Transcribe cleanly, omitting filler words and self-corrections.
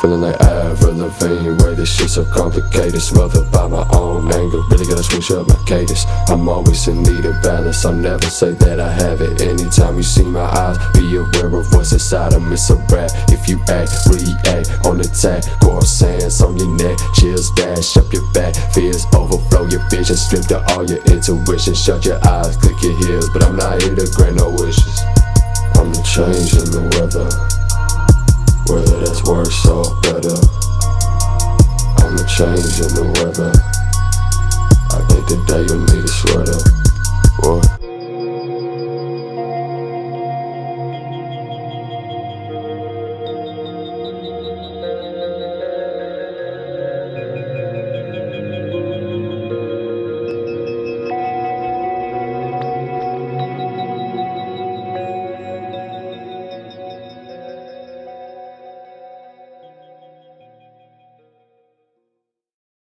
Feeling like Avril Lavigne, way this shit so complicated. Smothered by my own anger, really gotta switch up my cadence. I'm always in need of balance, I'll never say that I have it. Anytime you see my eyes, be aware of what's inside them. It's a rap, if you act, react on attack. Coral sands on your neck, chills dash up your back. Fears overflow your vision, strip to all your intuition. Shut your eyes, click your heels, but I'm not here to grant no wishes. I'm the change in the weather, whether that's worse or better. I'm the change in the weather. I think today you'll need a sweater. What?